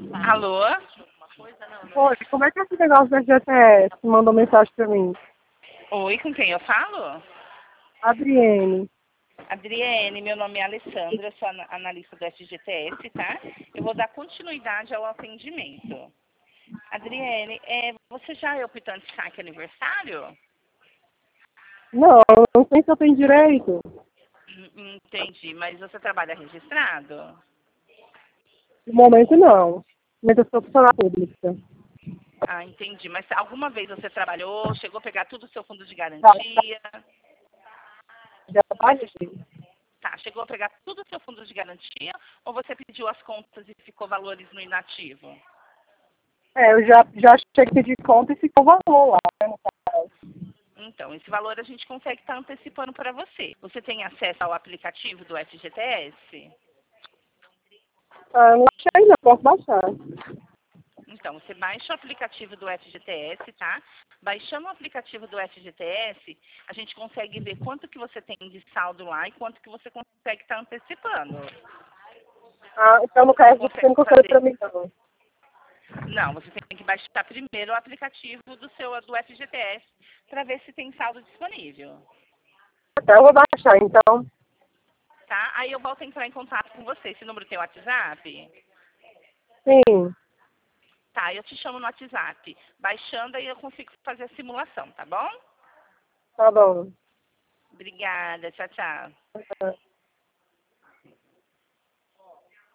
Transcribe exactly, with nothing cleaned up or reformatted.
Alô? Oi, como é que é esse negócio da G T S? Mandou mensagem pra mim. Oi, com quem eu falo? Adriene. Adriene, meu nome é Alessandra, eu sou ana- analista do F G T S, tá? Eu vou dar continuidade ao atendimento. Adriene, é, você já é optante saque aniversário? Não, não sei se eu tenho direito. Hum, Entendi, mas você trabalha registrado? No momento não. Mas eu sou funcionária pública. Ah, entendi. Mas alguma vez você trabalhou, chegou a pegar tudo o seu fundo de Já, garantia? já Mas trabalhei. você tá, chegou a pegar tudo o seu fundo de garantia ou você pediu as contas e ficou valores no inativo? É, eu já, já cheguei de conta e ficou valor lá, né, no caso. Então, esse valor a gente consegue estar antecipando para você. Você tem acesso ao aplicativo do F G T S? Ah, eu não achei não, posso baixar. Então, você baixa o aplicativo do F G T S, tá? Baixando o aplicativo do F G T S, a gente consegue ver quanto que você tem de saldo lá e quanto que você consegue estar antecipando. Ah, então no Você caso você consegue não consegue fazer... pra mim não. Não, você tem que baixar primeiro o aplicativo do seu do F G T S para ver se tem saldo disponível, Até eu vou baixar, então. tá? Aí eu volto a entrar em contato com você. Esse número tem WhatsApp? Sim, Tá, eu te chamo no WhatsApp. Baixando aí eu consigo fazer a simulação, tá bom? tá bom. Obrigada, tchau, tchau. Tá.